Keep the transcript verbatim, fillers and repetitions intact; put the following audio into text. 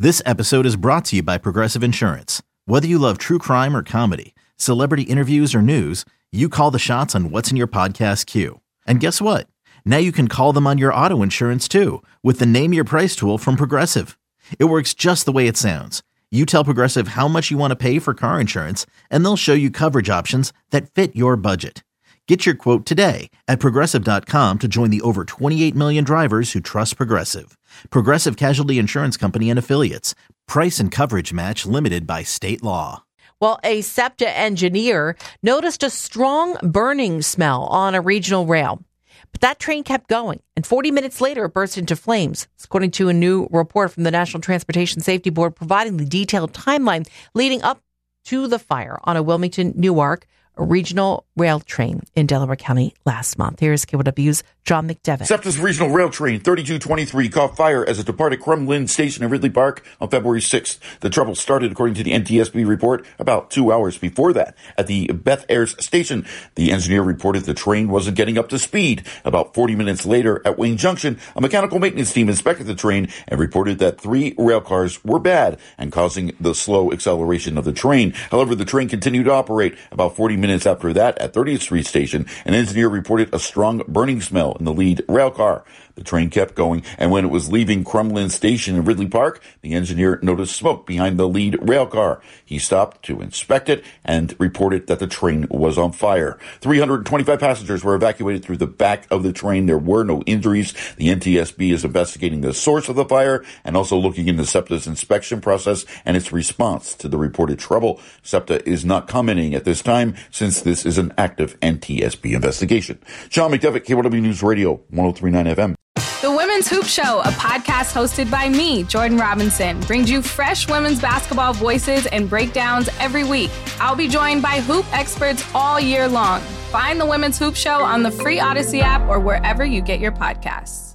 This episode is brought to you by Progressive Insurance. Whether you love true crime or comedy, celebrity interviews or news, you call the shots on what's in your podcast queue. And guess what? Now you can call them on your auto insurance too with the Name Your Price tool from Progressive. It works just the way it sounds. You tell Progressive how much you want to pay for car insurance, and they'll show you coverage options that fit your budget. Get your quote today at Progressive dot com to join the over twenty-eight million drivers who trust Progressive. Progressive Casualty Insurance Company and Affiliates. Price and coverage match limited by state law. Well, a SEPTA engineer noticed a strong burning smell on a regional rail. But that train kept going, and forty minutes later, it burst into flames. According to a new report from the National Transportation Safety Board providing the detailed timeline leading up to the fire on a Wilmington Newark a regional rail train in Delaware County last month. Here's K W W's John McDevitt. SEPTA's regional rail train thirty-two twenty-three caught fire as it departed Crumlin Station in Ridley Park on February sixth. The trouble started, according to the N T S B report, about two hours before that. At the Beth Ayres station, the engineer reported the train wasn't getting up to speed. About forty minutes later at Wayne Junction, a mechanical maintenance team inspected the train and reported that three rail cars were bad and causing the slow acceleration of the train. However, the train continued to operate. About forty minutes after that, at thirtieth Street Station, an engineer reported a strong burning smell in the lead rail car. The train kept going, and when it was leaving Crumlin Station in Ridley Park, the engineer noticed smoke behind the lead rail car. He stopped to inspect it and reported that the train was on fire. three hundred twenty-five passengers were evacuated through the back of the train. There were no injuries. The N T S B is investigating the source of the fire and also looking into SEPTA's inspection process and its response to the reported trouble. SEPTA is not commenting at this time since this is an active N T S B investigation. John McDevitt, K W W News Radio, one oh three point nine F M. The Women's Hoop Show, a podcast hosted by me, Jordan Robinson, brings you fresh women's basketball voices and breakdowns every week. I'll be joined by hoop experts all year long. Find the Women's Hoop Show on the free Odyssey app or wherever you get your podcasts.